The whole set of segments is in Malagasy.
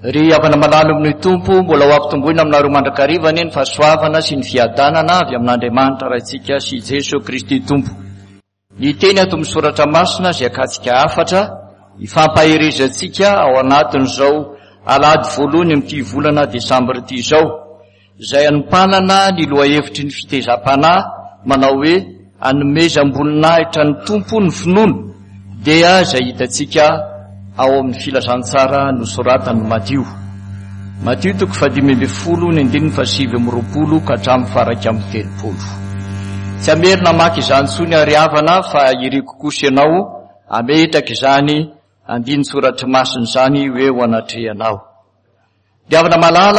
ry avana malalo amin'ny tompo mbola ho ampitomboina aminareo mandrakarivany ny fahasoavana sy ny fiadanana avy amin'Andriamanitra raintsika sy Jesosy Kristy tompo. Ny teny ato amin'ny soratra masina izay akatsika afatra ifampaherezantsika ao anatin'izao alady voalohany amin'ity volana Desambra ity izao, izay anompanana ny lohahevitry ny fitezam-panahy manao hoe anomezam-boninahitra ny tompo ny finoana, dia izay hitantsika ao amin'ny filazantsara nosoratany Matthieu 5:20 ka hatramin'ny 9:30. Tsy amerina maka izany tsony ary havana fa iriko kosa ianao ametraka izany andiny soratry masiny izany hoe ho anatrehanao. Diavana malala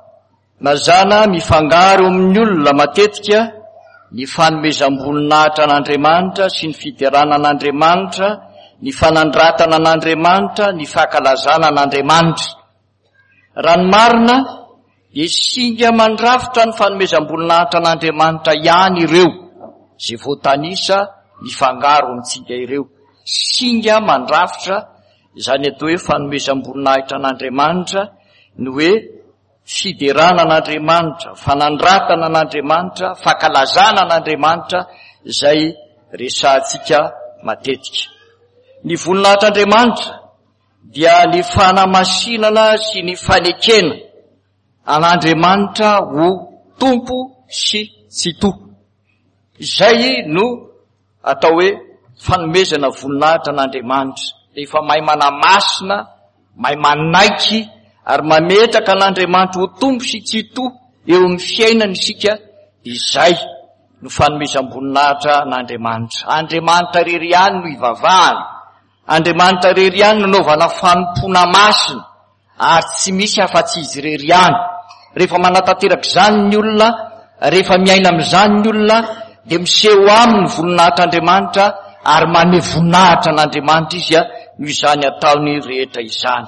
mazana mifangaro amin'ny olona matetika ny fanomezam-boninahitra an'Andriamanitra sy ny fideranan'Andriamanitra, ny fanandratana an'Andriamanitra, ny fahakalazana an'Andriamanitra. Raha ny marina dia singa mandrafitra ny fanomezam-boninahitra an'Andriamanitra ihany ireo izay voatanisa mifangaro amintsika ireo. Singa mandrafitra izany atao hoe fanomezam-boninahitra an'Andriamanitra ny hoe fiderana an'Andriamanitra, fanandratana an'Andriamanitra, fahakalazana an'Andriamanitra izay resahantsika matetika. Ny voninahitr'Andriamanitra dia ny fanamasinana sy ny fanekena an'Andriamanitra ho tompo sy tsy tompo. Izay no atao hoe fanomezana voninahitra an'Andriamanitra. Rehefa mahay manamasina, mahay manaiky ary mametraka an'Andriamanitra ho tompo sy tsy tompo eo amin'ny fiainana isika, izay no fanomezam-boninahitra an'Andriamanitra. Andriamanitra rery ihany no ivavahana, Andriamanitra rery ihany no naovana fanompona masina, ary tsy misy afa-tsy izy rery ihany. Rehefa manatanteraka izany ny olona, rehefa miaina amin'izany ny olona, dia miseho aminy voninahitr'Andriamanitra ary manome voninahitra an'Andriamanitra izy noho izany ataony rehetra izany.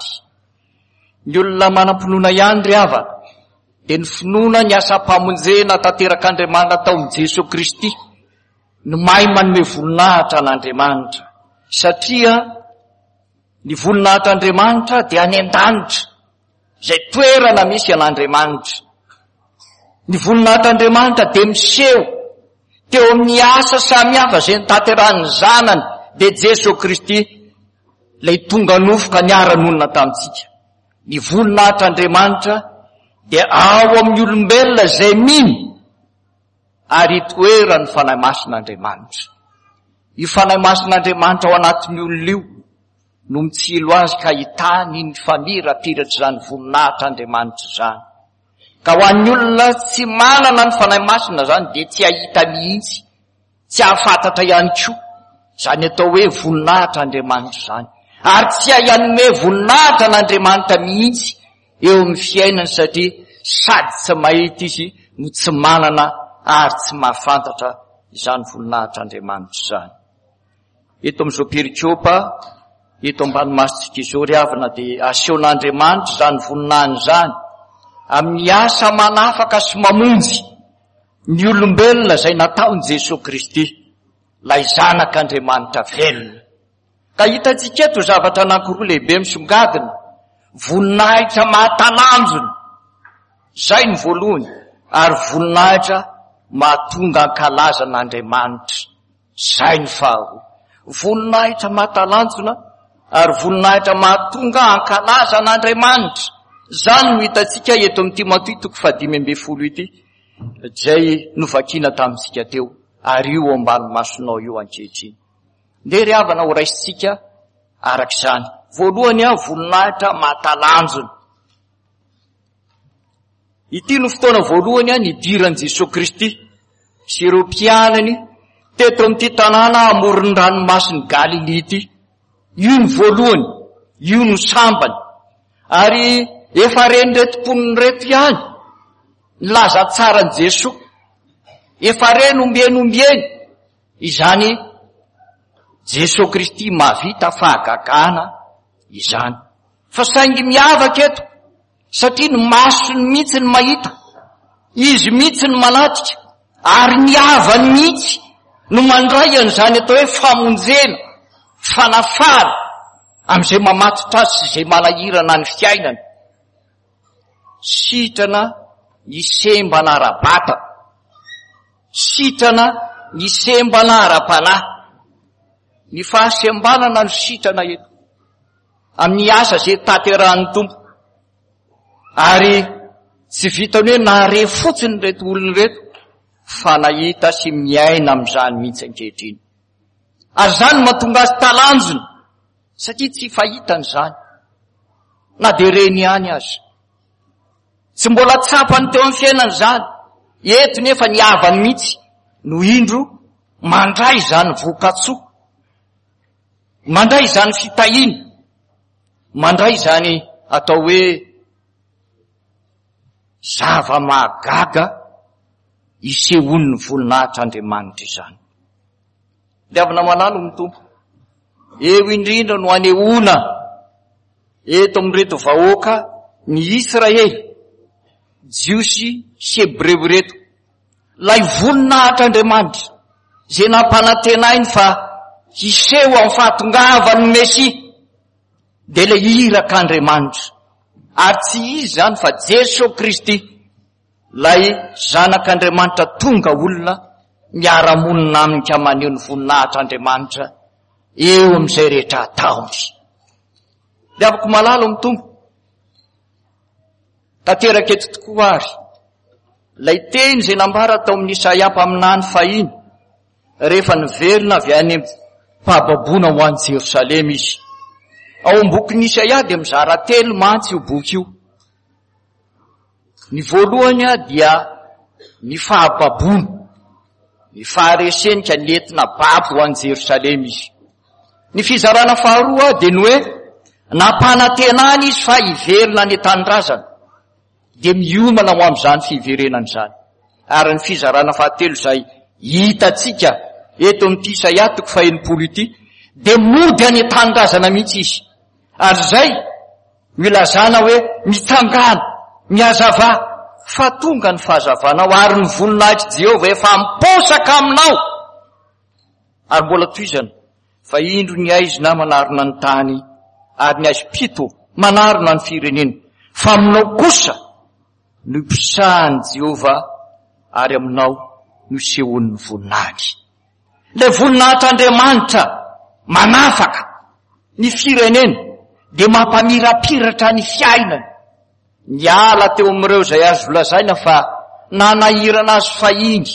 Ny olona manam-pinoana ihany ry havana dia ny finoana ny asa-pamonjena tanterak'Andriamanitra tao amin'i Jesosy Kristy no mahay manome voninahitra an'Andriamanitra, satria ny voninahitr'Andriamanitra dia any an-danitra izay toerana misy an'Andriamanitra. Ny voninahitr'Andriamanitra dia miseho teo amin'ny asa samihafa izay nitanterahan'ny zanany dia Jesosy Kristy, ilay tonga nofoka niara-nonina tamintsika. Ny voninahitr'Andriamanitra dia ao amin'ny olombelona izay mino ary toerany fanahy masin'Andriamanitra. Io fanahy masin'Andriamanitra ao anatin'ny olona io no mitsilo azy ka hitany ny famirapiratry izany voninahitr'Andriamanitra izany. Ka ho an'ny olona tsy manana ny fanahy masina izany dia tsy ahita mihitsy, tsy ahafantatra ihany koa izany atao hoe voninahitr'Andriamanitra izany, ary tsy ahanome voninahitra an'Andriamanitra mihitsy eo amin'ny fiainany, satria sady tsy mahita izy no tsy manana ary tsy mahafantatra izany voninahitr'Andriamanitra izany. Eto amin'izao perikiopa eto ambanomasitsika izao ry havana dia asehon'Andriamanitra izany voninahiny izany amin'ny asa manafaka sy mamonjy ny olombelona izay nataony Jesosy Kristy, ilay zanak'Andriamanitra velona. Ka hitantsika eto zavatra anankiroa lehibe misongadina: voninahitra mahatalanjona, izay ny voalohany, ary voninahitra mahatonga ankalaza an'Andriamanitra, izay ny faharoa. Voninahitra mahatalanjona ary voninahitra mahatonga ankalaza an'Andriamanitra, izany no hitantsika eto amin'ny Timothée 5:12 ity, izay novakiana tamintsika teo, ary io ambany masonao io ankehitriny. Ndeha ry havana ho raisitsika arak'izany. Voalohany voninahitra mahatalanjona. Ity no fotoana voalohany nidiran'i Jesosy Kristy sy ireo mpianany teto amin'ity tanàna amoron'ny ranomasin'ny Galilea ity. Io ny voalohany, io no sambany, ary efa reny retim-poniny reto ihany nilaza tsara ny Jesosy, efa reny ombieny izany Jesosy Kristy mahavita fahagagana izany. Fa saingy miavaka eto, satria ny masony mihitsy ny mahita, izy mihitsy ny manatrika, ary ny havany mihitsy no mandray an'izany atao hoe famonjena, fanafara amin'izay mamatotra azy sy izay manahirana ny fiainany. sitrana ny sembana ara-bata, sitrana ny sembana ara-panahy. Ny fahasembanana no sitrana eto amin'ny asa zay taterahan'ny tompo, ary tsy vitany hoe nahare fotsiny reto olony reto, fa nahita sy miaina amin'izany mihitsy ankehitriny. Ary zany mahatonga azy talanjona, satria tsy fahitany zany, na de reny ihany azy. Tsy mbola tsapany teo amin'ny fiainany zany, eto nefa ny avany mihitsy no indro mandray zany vokatsoa, mandray zany fitahiny, mandray zany atao hoe zava-mahagaga isehon'ny voninahitra Andriamanitra izany. Liavana manano ny tompo, eo indrindra no anehoana eto amin'reto vahoaka ny Israely, jiosy sy hebreo reto, lay voninahitra Andriamanitra zay nampanantenainy fa hiseho amin'ny fahatongavan'ny Mesia, de le iraka Andriamanitra. Ary tsy izy zany fa Jesosy Kristy, lay zanak'Andriamanitra tonga olona miara-monina aminy maneho ny voninahitra Andriamanitra eo amin'izay rehetra ataony. Le afaka malalo amin'ny tompo, tanteraka eto tokoa ary lay teny zay nambara tao amin'ny Isaia mpaminany fahiny, rehefa niverina avy any mpahababoana ho any Jerosalema izy. Ao am-bokin'ny Isaia dia mizara 3 mantsy io boky io. Ny voalohany dia ny fahababoana, ny faharesenika ny entina babo ho any Jerosalema izy. Ny fizarana faharoa dia ny hoe nampanantenana izy fa hiverina ny tanindrazana, dia miomana ho amin'izany fiverenana izany. Ary ny fizarana fahatelo izay hitatsika eto amin'ity Isaia 1 ity, dia mody any tanindrazana mihitsy izy. Ary zay milazana hoe mitsangana, mihazava, fa tonga ny fahazavanao ary ny voninahitra Jehovah efa miposaka aminao. Ary mbola toizana fa indro ny aizina manarona ny tany, ary ny aizy 7 manarona ny firenena, fa aminao kosa no ipisahany Jehovah, ary aminao no isehon'ny voninahitra. Le voninahitra Andriamanitra manafaka ny firenena, de mampamirapiratra ny fiainany. Niala teo amin'ireo zay azo lazaina fa nanahirana azy fahiny.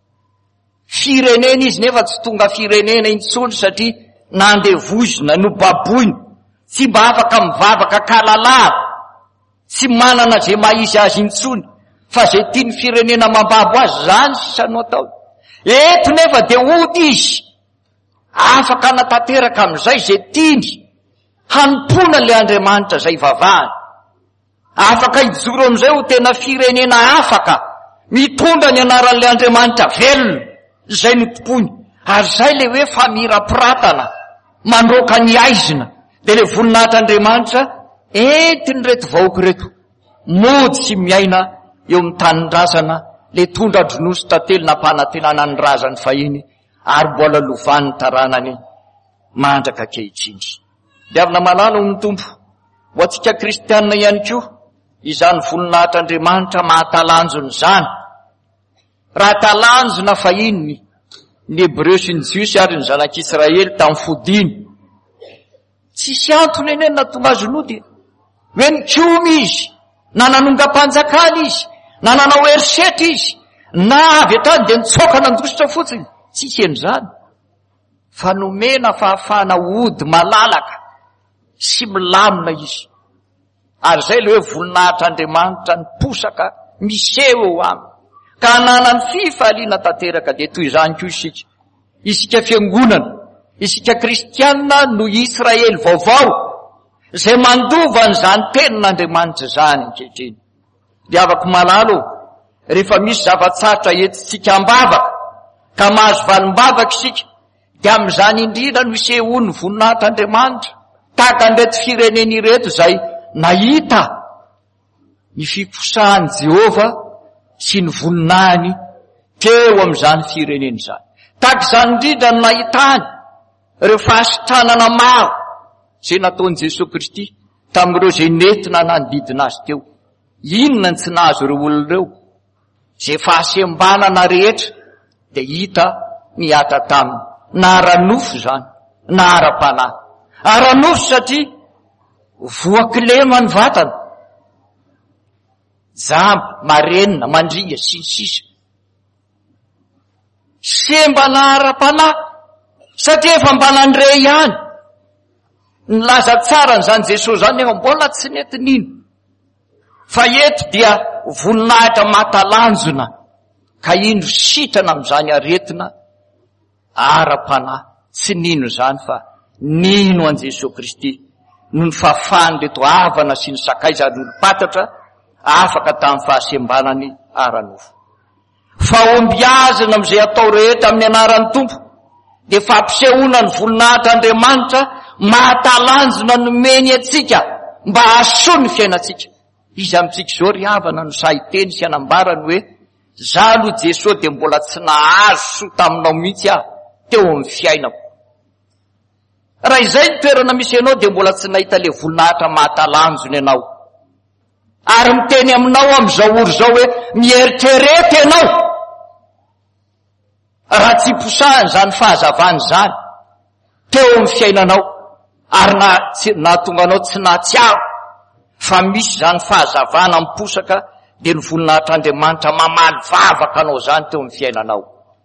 Firenena izy nefa tsy tonga firenena intsony, satria nandevozina no baboina, tsy mba afaka mivavaka kalalà, tsy manana zay maizy azy intsony, fa zay tiany firenena mambabo azy zany sisanao atao. Eto nefa de ody izy, afaka natanteraka amin'izay zay tiany, hanompona le Andriamanitra zay vavahany. Afaka hijoro amin'izay ho tena firenena afaka mitondra ny anaran'le Andriamanitra velona zay notompony. Ary zay le hoe famirapiratana, mandroaka ny aizina, de le voninahitra Andriamanitra entiny reto vahoaka reto mody sy miaina eo amin'ny tanindrazana, le tondra dronosy tantely nampanantenana ny razany fahiny, ary mbola lovan'ny taranany mandraka kehitriny. De avy namalalo ny tompo ho antsika kristianina ihany koa, izany voninahitra Andriamanitra mahatalanjony zany. Raha talanjona fahiny ny hebreo sy ny jiosy ary ny zanak'Israely tamin'ny fodiny, tsisy antony eny natonga azy nody hoe nikomy izy, na nanonga-panjakana izy, na nanao erisetra izy, na avy atrany de nitsoka nandositra fotsiny. Tsisy en'izany, fa nomena fahafahana ody malalaka sy milamina izy. Ary zay le hoe voninahitra Andriamanitra niposaka miseho eo aminy, ka nanany fifaliana tanteraka. De toy izany koa isika fiangonana, isika kristianina no Israely vaovao, zay mandova n'izany tenin'Andriamanitra zany ankehitriny. De afaka malalo rehefa misy zavatsarotra entintsika ambavaka, ka mahazo valim-bavaka isika, de amin'izany indrindra no isehon'ny voninahitra Andriamanitra, tahaka an'ireto firenena ireto zay nahita ny fiposahany Jehovah sy ny voninahiny teo amin'izany firenena izany. Tahaka izany indrindra no nahitany ireo fahasitranana maro zay nataon'i Jesosy Kristy tamin'ireo zay nentina nanodidina azy teo. Inona tsy nahazo ireo olona ireo? Zay fahasembanana rehetra dia hita miata taminy. Na ara-nofo zany, na ara-panahy. Ara-nofo satria voakilema ny vatana. Jamba, marenina, mandringa, sisa. Sembana ara-panahy satria efa mbana andre ihany. Nilaza tsara n'izany Jesosy zany nefa mbola tsy netin'ino. Fa eto dia voninahitra matalanjona ka ino sitrana amin'izany aretina ara-panahy. Tsy nino zany fa nino an Jesosy Kristy no ny fafany reto avana sy ny sakaiza ary olo-patatra afaka tamin'ny fahasembanany ara-nofo. Fahombiazana amin'izay atao rehetra amin'ny anaran'ny Tompo dia fampisehoana ny voninahitra Andriamanitra mahatalanjona nomeny atsika mba hahasoa ny fiainantsika. Izy amintsika izao ry havana no sahiteny sy anambarany hoe zaho aloha Jesosy dia mbola tsy nahazo soa taminao mihitsy aho teo amin'ny fiainako. Raha izay ny toerana misy ianao dia mbola tsy nahita le voninahitra mahatalanjona ianao. Ary miteny aminao amin'izao oro izao hoe mieritrerety ianao. Raha tsy posahany zany fahazavany zany teo amin'ny fiainanao ary nahatonga anao tsy nahatsiaro fa misy zany fahazavana miposaka dia ny voninahitran'Andriamanitra mamaly vavaka anao zany teo amin'ny fiainanao.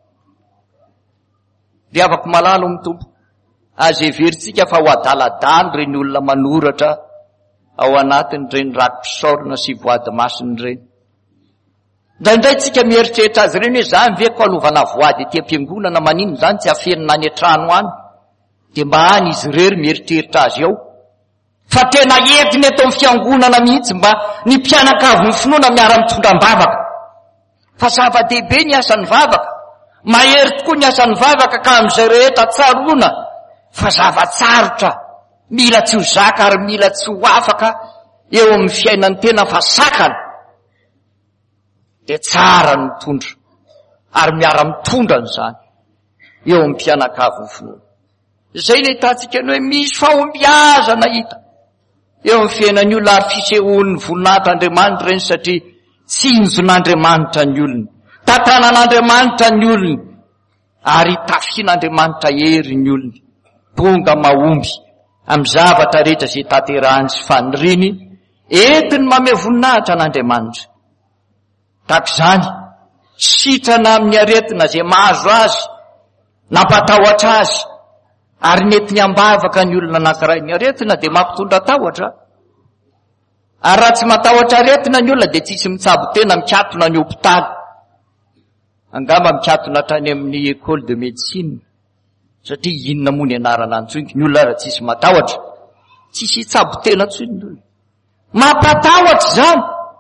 Dia afaka malalo amin'ny Tompo. Aza everitsika fa ho adaladany ireny olona manoratra ao anatin'ireny rakom-pisaorana sy voady masina ireny. Indraindray tsika mieritreritra azy ireny hoe zany ve kalovana voady etỳ am-piangonana manino zany tsy afenina any an-trano any dia mba any izy rery mieritreritra azy ao. Fa tena entiny eto amin'ny fiangonana mihitsy mba ny mpianakavy ny finoana miara-mitondra m-bavaka. Fa zava-dehibe ny asan'ny vavaka. Mahery tokoa ny asan'ny vavaka ka amin'izay rehetra tsaroana. Fa zavatsarotra, mila tsy ho zaka ary mila tsy ho afaka eo amin'ny fiainany tena fa sakana. Dia tsara ny mitondra ary miara-mitondra n'izany eo amin'ny mpianakavy ny finoana. Izay le hitantsika ny hoe misy fahombiazana hita eo amin'ny fiainan'ny olona ary fisehoan'ny voninahitr'Andriamanitra ireny satria tsinjon'Andriamanitra ny olony, tantanan'Andriamanitra ny olony ary tafian'Andriamanitra hery ny olony. Tonga mahomby amin'ny zavatra rehetra izay tanterahany sy faniriny entiny manome voninahitra an'Andriamanitra. Takizany sitrana amin'ny aretina izay mahazo azy, nampatahotra azy ary nentiny ambavaka ny olona anankiray. Ny aretina dia mampitondra tahotra. Ary raha tsy matahotra aretina ny olona dia tsisy mitsabo tena mikatona ny hopitaly. Angamba mikatona tany amin'ny école de médecine. Satria inona moa ny anarana antsony ny olona raha tsisy matahotra, tsisy hitsabo tena antsony ny olona. Mampatahotra zany.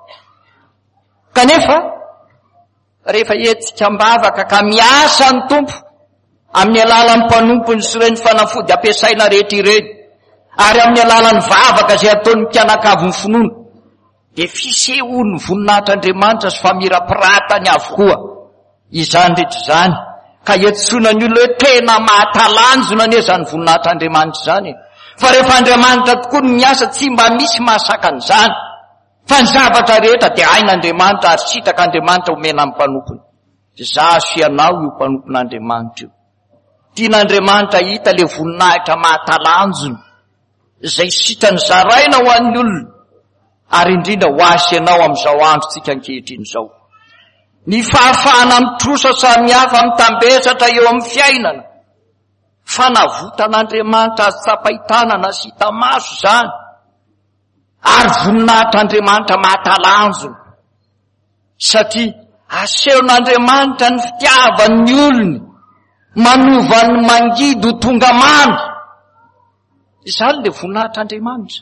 Kanefa rehefa etsika ambavaka ka miasa ny Tompo amin'ny alalan'ny mpanompony sy ireny fanafody ampiasaina rehetra ireny ary amin'ny alalan'ny vavaka izay ataon'ny mpianakavy ny finoana dia fisehoan'ny voninahitr'Andriamanitra sy famirapiratany avokoa izany rehetra izany. Ka etsona ny olona hoe tena mahatalanjona anie zany voninahitr'Andriamanitra zany. Fa rehefa Andriamanitra tokoa ny miasa tsy mba misy mahasaka an'izany. Fa ny zavatra rehetra dia hain'Andriamanitra ary sitrak'Andriamanitra omena amin'ny mpanompony. Zaho sy ianao io mpanompon'Andriamanitra io. Tian'Andriamanitra hita le voninahitra mahatalanjona izay sitrany zaraina ho an'ny olona ary indrindra ho asy ianao amin'izao andro tsika ankehitriny izao. Ny fahafahana mitrosa samihafa mitambesatra eo amin'ny fiainana. Fanavotan'Andriamanitra azy tsapahitanana sy hita maso zany. Ary voninahitr'Andriamanitra mahatalanjona. Satria asehon'Andriamanitra ny fitiavan'ny olony, manovany mangidy ho tonga mamy. Izany le voninahitr'Andriamanitra.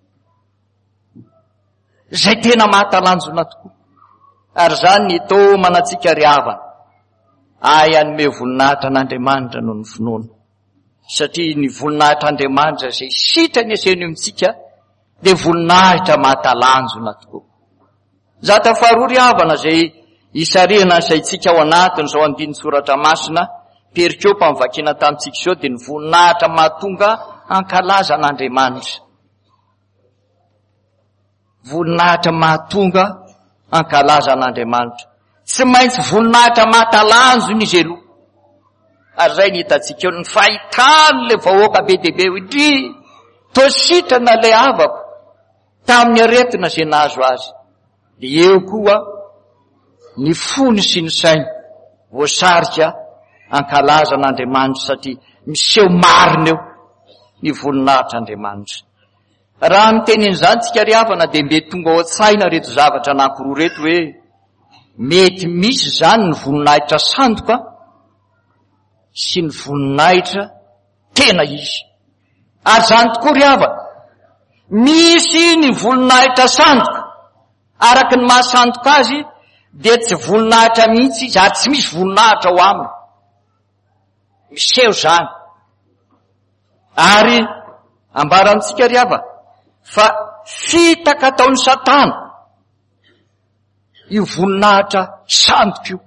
Izay tena mahatalanjona tokoa. Ary zany ny tomanantsika ry havana. Ay anome voninahitra an'Andriamanitra noho ny finoana. Satria ny voninahitr'Andriamanitra izay sitrany asehony amintsika dia voninahitra mahatalanjona tokoa. Zata faharoa ry havana izay isarihana saitsika ao anatiny izao andiny soratra masina perikopa mivakina tamintsika izao dia ny voninahitra mahatonga hankalaza an'Andriamanitra. voninahitra mahatonga ankalaza an'Andriamanitra. Tsy maintsy voninahitra mahatalanjo izy aloha. Ary zay nitatsika eo ny fahitany le vahoaka be dehibe hoe tositra le havako tamin'ny aretina zay nahazo azy. De eo koa ny fony sy ny sainy voasarika ankalaza an'Andriamanitra satria miseho marina eo ny voninahitra Andriamanitra. Raha miteny an'izany tsika ry havana de mbe tonga ao an-tsaina reto zavatra anankiroa reto hoe mety misy zany ny voninahitra sandoka sy ny voninahitra tena izy. Ary zany tokoa ry havana, misy ny voninahitra sandoka araky ny mahasandoka azy de tsy voninahitra mihitsy izy ary tsy misy voninahitra ao aminy. Miseho zany. Ary ambarantsika ry havana fa fitaka ataon'ny Satana io voninahitra sandoka io.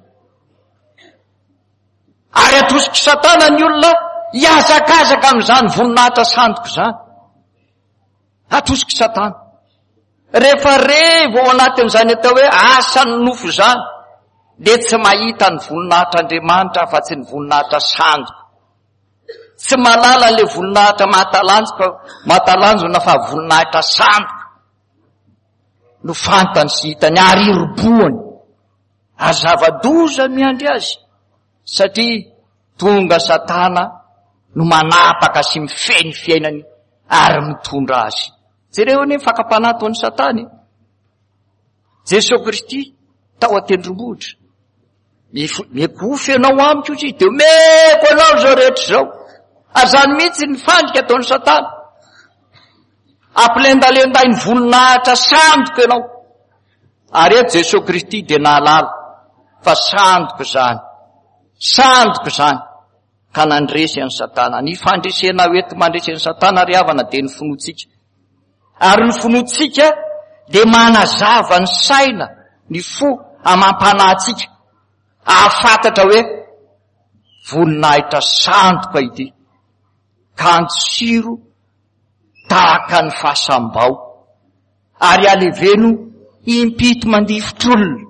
Ary atosiky Satana ny olona hiazakazaka am'izany voninahitra sandoka zany. Atosiky Satana. Rehefa revo ao anatin'izany atao hoe asan'ny nofo zany, de tsy mahita ny voninahitra Andriamanitra fa tsy ny voninahitra sandoka. Tsy malala le voninahitra mahatalanjo na fa voninahitra sandoka no fantany sy hitany ary iroboany. Ary zava-doza miandry azy satria tonga Satana no manapaka sy mifeny fiainany ary mitondra azy. Jereo ny fakapanahy ataon'ny Satana. Jesosy Kristy tao an-tendrombohitra. Miekofy ianao amiko izy de meko anao zao rehetra zao. Ary zany mihitsy ny fandrika ataon'ny Satana. Ampilendalenday ny voninahitra sandoka ianao. Ary eto Jesosy Kristy de nahalala fa sandoka zany. Sandoka zany. Ka nandresy an'ny Satana. Ny fandresena oety mandresy an'ny Satana ry havana de ny finoatsika. Ary ny finoatsika de manazava ny saina, ny fo amampanahtsika. Ahafantatra hoe voninahitra sandoka ity. Kanto siro tahaka ny fahasambao. Ary aleveno impito mandifotr'olona.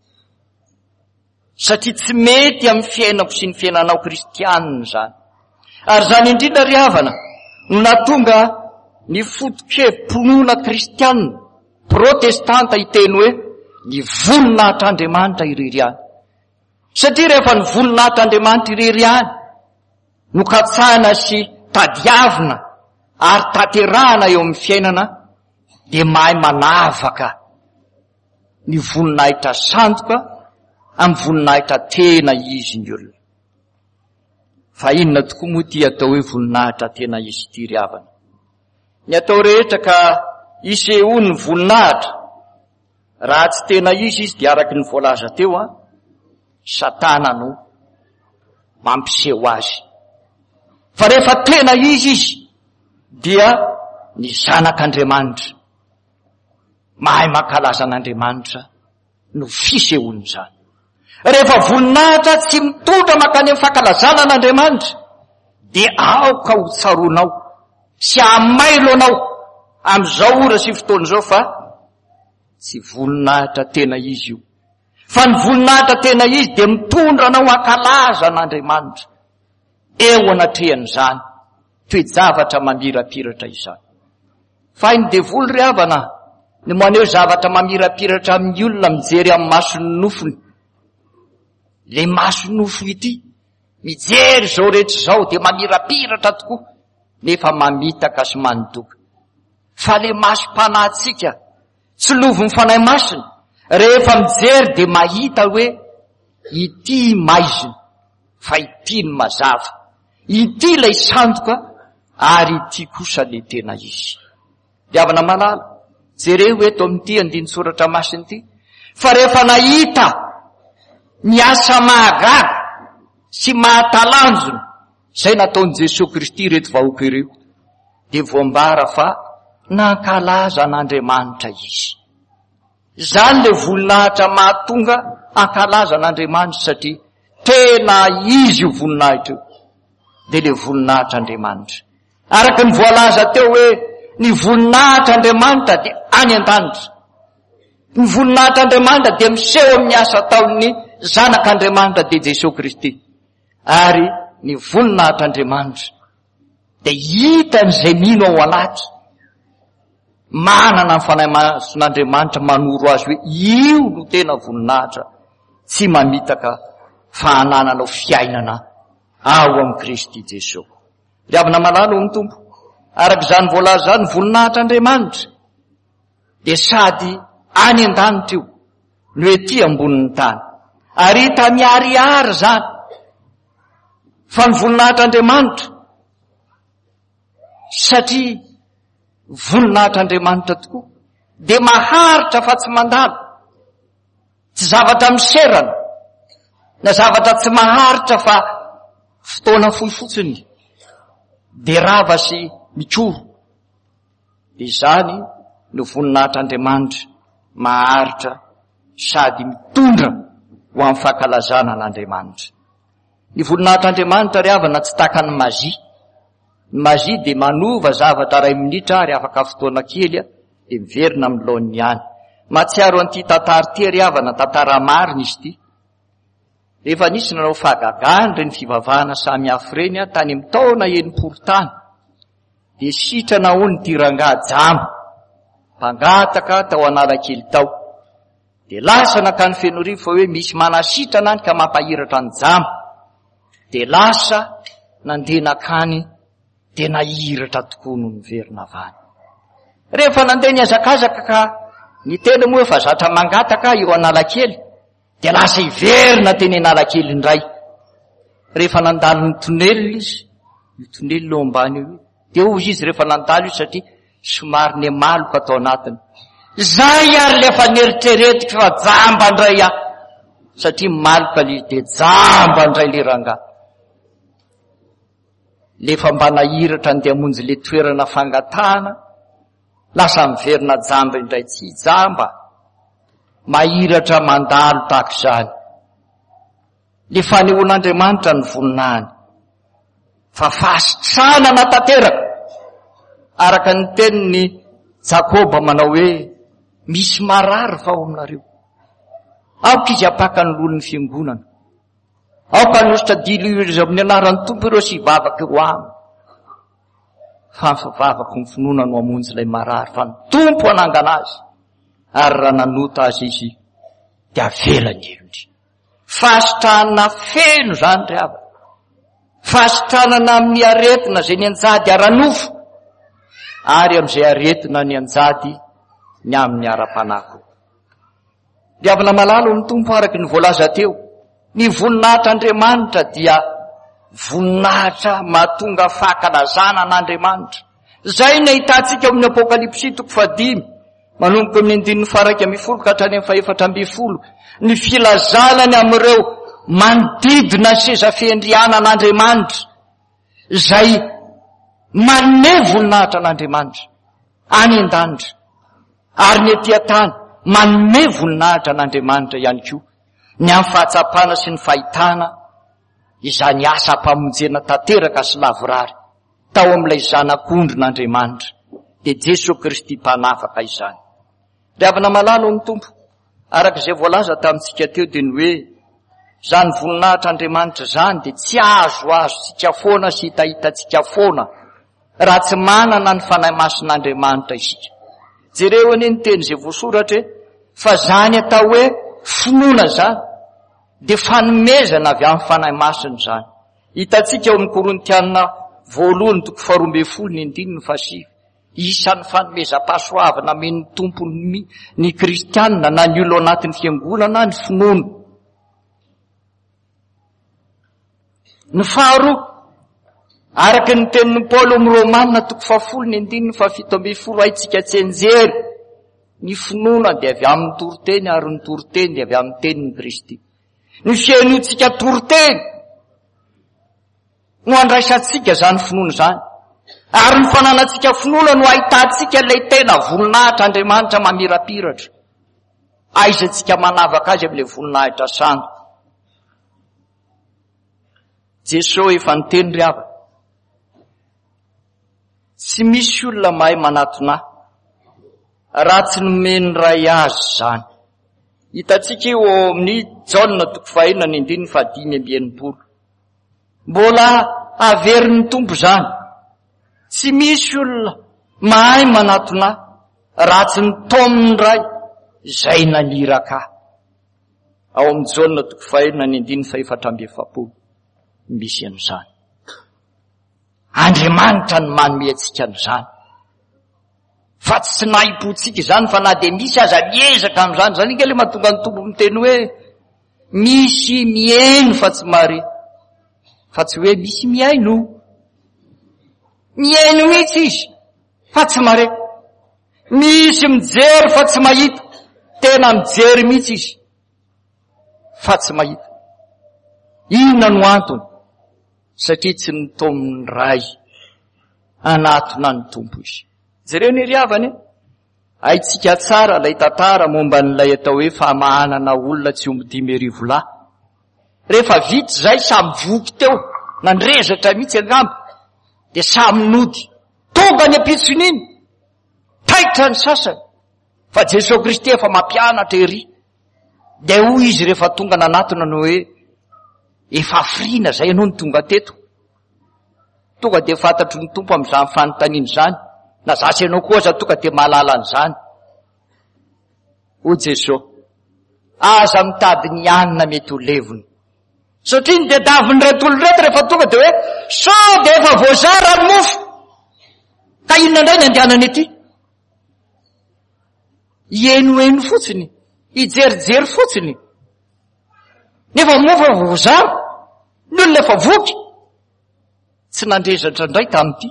Satria tsy mety amin'ny fiainako sy ny fiainanao kristianina zany. Ary zany indrindra ry havana no natonga ny foto-kevim-pinoana kristianina protestanta hiteny hoe ny voninahitr'Andriamanitra ireriany. Satria rehefa ny voninahitr'Andriamanitra ireriany no katsahana sy tadiavina ary taterahana eo amin'ny fiainana de mahay manavaka ny voninahitra sandoka amin'ny voninahitra tena izy ny olona. Fa inona tokoa moa ty atao hoe voninahitra tena izy ty ry havana? Ny atao rehetra ka isehoany voninahitra raha tsy tena izy de araky ny voalaza teo Satana no mampiseho azy. Fa rehefa tena izy dia ny zanak'Andriamanitra, mahay mankalaza an'Andriamanitra no fisehoany zany. Rehefa voninahitra tsy mitondra makany amin'ny fankalazana an'Andriamanitra de aoka ho tsaroanao sy amailo anao am'izao ora sy fotoana zao fa tsy voninahitra tena izy io. Fa ny voninahitra tena izy de mitondra anao ankalaza an'Andriamanitra eo anatrehan'izany toe-javatra mamirapiratra izany. Fa iny devoly ry havana ny maneho zavatra mamirapiratra amin'ny olona mijery amin'ny mason'ny nofony. Le mason'ny nofo ity mijery zao rehetra zao de mamirapiratra tokoa nefa mamitaka sy manodoka. Fa le masom-panahtsika tsy lovon'ny fanahy masina rehefa mijery de mahita hoe ity maizina fa ity ny mazava, ity lay sandoka ary ity kosa le tena izy. De havana malala jereo eto amin'ity andiny soratra masina ity fa rehefa nahita ny asa mahagaga sy mahatalanjona zay nataon'i Jesosy Kristy reto vahoaka ireo de voambara fa nankalaza an'Andriamanitra izy. Zany le voninahitra mahatonga ankalaza an'Andriamanitra satria tena izy io voninahitra io de le voninahitra Andriamanitra. Araky ny voalaza teo hoe Ny voninahitr'Andriamanitra dia any an-danitra. Ny voninahitr'Andriamanitra dia miseho amin'ny asa ataon'ny zanak'Andriamanitra dia Jesosy Kristy. Ary ny voninahitr'Andriamanitra dia hitan'izay mino ao anaty. Manana ny fanahy mason'Andriamanitra manoro azy hoe io no tena voninahitra, tsy mamitaka fahananana fiainana ao amin'ny Kristy Jesosy. Riavana malalo amin'ny tompo. Arak'izany voalaza zany voninahitr'Andriamanitra dia sady any an-danitra io no ety ambonin'ny tany. Ary hita miharihary zany fa ny voninahitr'Andriamanitra satria voninahitr'Andriamanitra tokoa dia maharitra fa tsy mandalo. Tsy zavatra miserana na zavatra tsy maharitra fa fotoana fohy fotsiny dia rava sy mikoro. Izany no voninahitr'Andriamanitra maharitra sady mitondra ho amin'ny fankalazana an'Andriamanitra. Ny voninahitr'Andriamanitra ry havana tsy taka ny mazia. Ny mazia dia manova zavatra 2 minitra ary afaka fotoana kely dia miverina amin'ny laoniny any. Matsiaro an'ity tantara ty ry havana, tantara marina izy ty. Rehefa nisy nanao fahagagany reny fivavahana samy hafa reny tany amin'ny taona 900 tany dia sitrana ho ny tiranga jamba mpangataka tao Analakely tao. Dia lasa nakany Fenorivo fa hoe misy manasitrana any ka mampahiratra ny jamba. Dia lasa nandeha nakany dia nahiratra tokoa no niverina avany. Rehefa nandeha niazakazaka ka ny tena moa fa zatra mangataka eo Analakely dia lasa iverina teny Analakely indray. Rehefa nandalo ny tonelina izy, ny tonelina eo ambany eo, dia hozy izy rehefa nandalo izy satria somary nemaloka atao anatiny. Zay ary lefa neritreretika fa jamba indray satria maloka izy dia jamba indray le rangahy. Lefa mba nahiratra andeha hamonjy le toerana fangatahana, lasa miverina jamba indray tsy jamba. Mahiratra mandalo tahaka izany. Le fanehoan'Andriamanitra ny voninahiny. Fa fasitrana tanteraka. Araka ny tenin'ny Jakoba manao hoe misy marary fa ao aminareo. Aoka izy apaka ny lolon'ny fiangonana. Aoka nositra dilo izy amin'ny anaran'ny tompo ireo sy vavaka iro aminy. Fa vavaka ny finoana no amonjy ilay marary fa ny tompo anangana azy. Ary raha nanota azy izy dia avelany elony. Fasitrana feno zany ry hava. Fasitranana amin'ny aretina izay ny anjady aranofo. Ary amin'izay aretina ny anjady ny amin'ny ara-panako. Ry havana malalo ny tompo araky ny voalaza teo. Ny voninahitr'Andriamanitra dia voninahitra mahatonga fahakalazana an'Andriamanitra. Zay ny ahitantsika amin'ny Apokalipsy 5 manomboka amin'ny 1:1 ka hatrany amin'ny 4:4. Ny filazanany amin'ireo manodidina ny seza fiandriana an'Andriamanitra zay manome voninahitra an'Andriamanitra any an-danitra. Ary ny etỳ tany manome voninahitra an'Andriamanitra ihany koa ny amin'ny fahatsapana sy ny fahitana izany asa mpamonjena tanteraka sy lavorary tao amin'ilay zanak'ondrin'Andriamanitra dia Jesosy Kristy mpanafaka izany. Ry havana malalo ny tompo, arak'izay voalaza tamintsika teo dia ny hoe zany voninahitr'Andriamanitra zany dia tsy azo tsika foana sy hitahitantsika foana raha tsy manana ny fanahy mason'Andriamanitra isika. Jereo anie ny teny izay voasoratra fa zany atao hoe finoana zany dia fanomezana avy amin'ny fanahy masony zany. Hitantsika eo amin'ny Korintiana 2:12 isan'ny fanomezam-pahasoavana amen'ny tompony ny kristianina na ny olo anatin'ny fiangonana ny finoana. Ny faharoa, araky ny tenin'ny Paoly amin'ny Romanina 10:17 haitsika tsy enjery ny finoana dia avy amin'ny toroteny ary ny toroteny dia avy amin'ny tenin'ny Kristy. Ny fiainotsika toroteny no andraisantsika zany finoana zany. Ary ny fananatsika finoana no ahitantsika ilay tena voninahitr'Andriamanitra mamirapiratra. Aizatsika manavaka azy amin'ilay voninahitra santo. Jesosy efa niteny ry hava. Tsy misy olona mahay manatona raha tsy nomeny ray azy zany. Hitatsika eo amin'ny Jaona 5:5-5. Mbola averin'ny tompo zany. Tsy misy olona mahay manatona raha tsy nitaominy ray zay naniraka. Ao amin'ny Jaona 5:5-7 misy an'izany. Andriamanitra ny manome antsika an'izany. Fa tsy naipotsika izany fa na de misy aza miezaka am'izany. Zany ngely mahatonga ny tompo miteny hoe misy miaino fa tsy mare. Fa tsy hoe misy miaino. Miaino mihitsy izy fa tsy mare. Misy mijery fa tsy mahita. Tena mijery mihitsy izy fa tsy mahita. Inona no antony? Satria tsy nitaominy ray anatona ny tompo izy. Jereo ny ry havany. Haitsika tsara ilay tantara momba n'ilay atao hoe famahanana olona tsy omby 10,000 lahy. Rehefa vitsy zay samy voky teo, nandrezatra mihitsy angamba, de samy nody. Tonga ny ampitson'iny, taitra ny sasany. Fa Jesosy Kristy efa mampianatra ery. De hoy izy rehefa tonga nanatona no hoe, efa afrina zay ianao ny tonga teto. Tonga de fantatro ny tompo am'izany fanontaniany zany. Na zasy ianao koa za tonga de mahalala an'izany. O Jesosy, aza mitady ny anina mety ho levony. Satria ny dedaviny reto olo reto rehefa tonga de hoe, sao de efa voazara ny mofo. Ka inona indray ny andehanany ety? Ienoeno fotsiny, ijerijery fotsiny. Nefa mofo efa voazara, ny olona efa voky. Tsy nandrezatra indray tamity.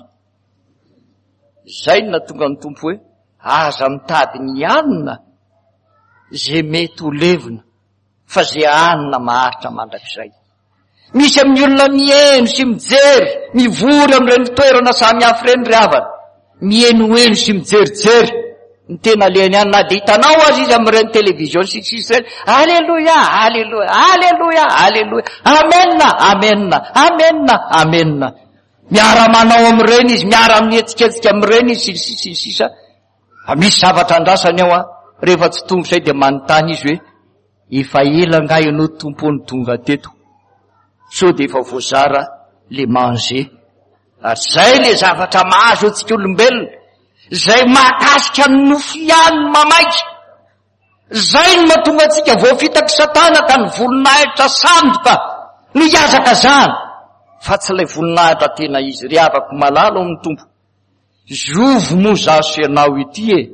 Zay no natonga ny tompo hoe, aza mitady ny anina zay mety ho levona, fa zay anina maharitra mandrakizay. Misy amin'ny olona mieno sy mijery, mivory amin'ireny toerana samy hafa ireny ry havana, mienoeno sy mijerijery, ny tena leny any, na de hitanao azy izy amin'ireny televizion sisisy ireny, alleluia, alleluia, alleluia, alleluia, amenna, amenna, amenna, amenna. Miara manao amin'ireny izy, miara mietsiketsika amin'ireny izy, sisa. Misy zavatra andrasany ao rehefa tsy tongo zay de manontany izy hoe, efa ela nga ianao tompony tonga teto. So de efa voazara le manger. Ary zay le zavatra mahazo antsika olombelona, zay mahakasika ny nofo ihany mamaika. Zay no mahatonga antsika voafitaky Satana ka ny voninahitra sandoka no hiazaka zany. Fa tsy ilay voninahitra tena izy. Ry havako malala amin'ny tompo. Zovo mo zaso ianao ity e.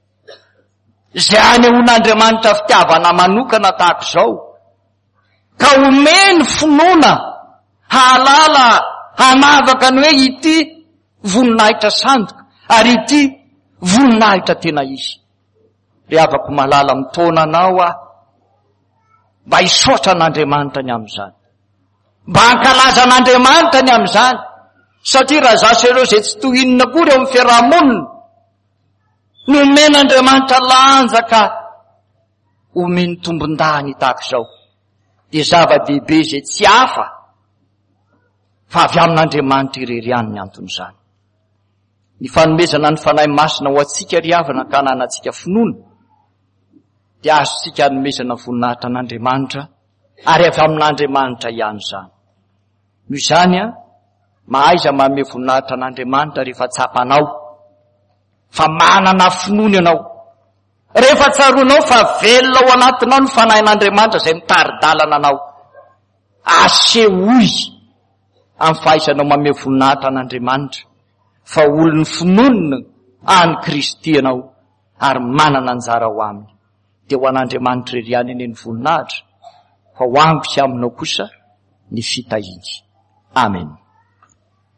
Zay anehoan'Andriamanitra fitiavana manokana tahaka izao. Ka omeny finoana, halala, hanavaka ny hoe ity voninahitra sandoka, ary ity voninahitra tena izy. Ry havako malala mitona anao mba hisotra an'Andriamanitra ny amin'izany. Mba hankalaza an'Andriamanitra ny amin'izany. Satria raha zaso ireo zay tsy tohinina koa eo amin'ny fiarahamonina, nomen'Andriamanitra lanjaka omeny tombon-dany tahaka izao. De zava-dehibe zay tsy hafa fa avy amin'Andriamanitra irery any ny anton'izany. Ny fanomezana ny fanahy masina ho atsika ry havana ka nanantsika finoana, de azontsika hanomezana voninahitra an'Andriamanitra, ary avy amin'Andriamanitra ihany zany. Noho izany mahaiza manome voninahitra an'Andriamanitra rehefa tsapanao, fa manana finoana ianao. Rehefa tsaroanao fa velona ao anatinao ny fanahin'Andriamanitra zay mitaridalana anao, asehoy amin'ny fahaizanao manome voninahitra an'Andriamanitra, fa olon'ny finoana any Kristy ianao, ary manana anjara ho aminy. De ho an'Andriamanitra irery ihany eny ny voninahitra, fa ho amiko sy aminao kosa ny fitahidy. Amen.